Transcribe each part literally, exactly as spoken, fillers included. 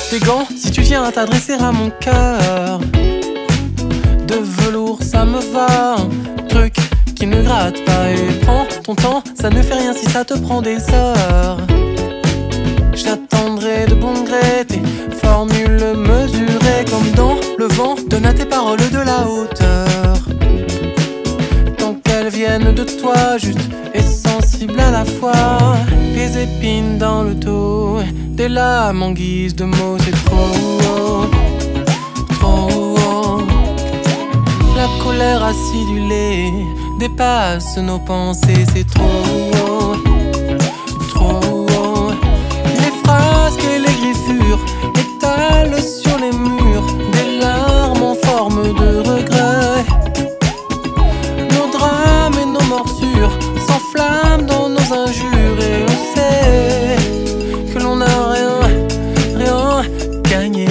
tes gants si tu viens à t'adresser à mon cœur. De velours ça me va, un truc qui ne gratte pas. Et prends ton temps, ça ne fait rien si ça te prend des heures. J'attendrai de bon gré tes formules mesurées comme dans le vent. Donne à tes paroles de la hauteur, tant qu'elles viennent de toi, juste et sensibles à la fois. Les épines dans le dos, des lames en guise de mots, c'est trop haut, trop haut. La colère acidulée dépasse nos pensées, c'est trop haut, trop haut. Les frasques et les griffures étalent sur les murs des larmes en forme de regret. Nos drames et nos morsures s'enflamment dans nos injures et on sait que l'on n'a rien, rien gagné.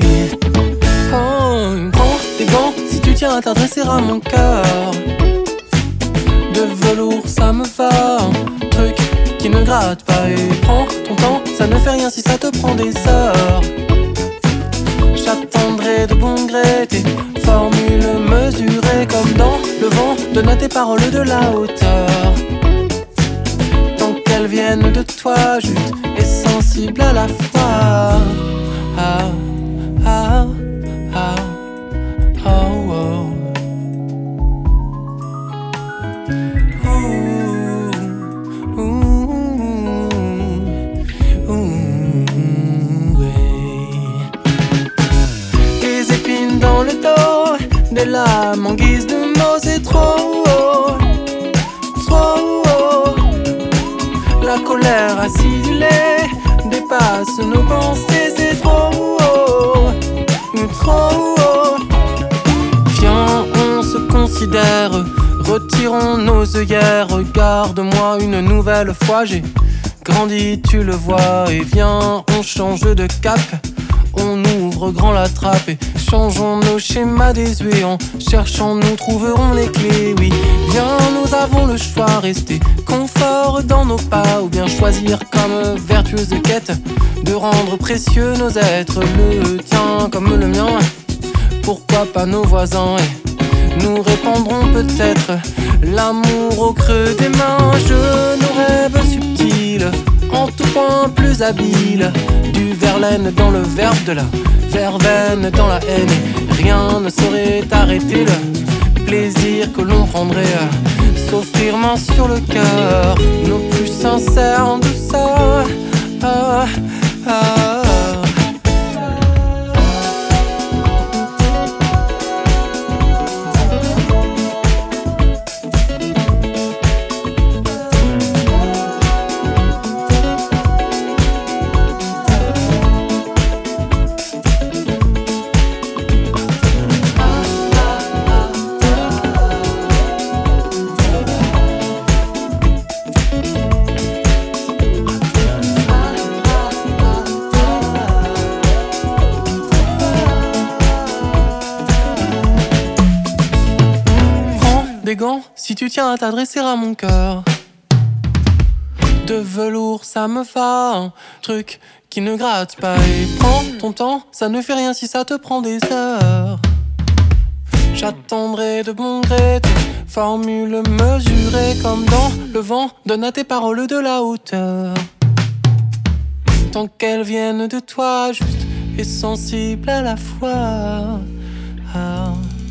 Oh, prends tes gants si tu tiens à t'adresser à mon cœur. De velours ça me va, un truc qui ne gratte pas. Et prends ton temps, ça ne fait rien si ça te prend des heures. J'attendrai de bon gré tes formules mesurées comme dans le vent. Donne à tes paroles de la hauteur, tant qu'elles viennent de toi, juste et sensibles à la fois. Ah, ah, ah, oh, oh. Ouh, ouh, ouh, ouais. Les épines dans le dos, des lames en guise de mots, c'est trop haut, trop haut. La colère acidulée dépasse nos pensées, c'est trop haut, trop haut. Viens, on se considère, retirons nos œillères. Regarde-moi une nouvelle fois, j'ai grandi, tu le vois. Et viens, on change de cap, on ouvre grand la trappe et changeons nos schémas désuets. En cherchant, nous trouverons les clés. Oui, viens, nous avons le choix, rester confort dans nos pas ou bien choisir comme vertueuse quête de rendre précieux nos êtres. Le tien comme le mien, pourquoi pas nos voisins, et nous répandrons peut-être l'amour au creux des mains. Je nos rêves subtils, en tout point plus habiles, du verlaine dans le verbe, de la verveine dans la haine. Et rien ne saurait arrêter le plaisir que l'on prendrait à s'offrir main sur le cœur, nos plus sincères en douceur. Ah, ah. Des gants si tu tiens à t'adresser à mon cœur. De velours ça me va, un truc qui ne gratte pas. Et prends ton temps, ça ne fait rien si ça te prend des heures. J'attendrai de bon gré tes formules mesurées comme dans le vent. Donne à tes paroles de la hauteur, tant qu'elles viennent de toi, juste et sensibles à la fois. Ah.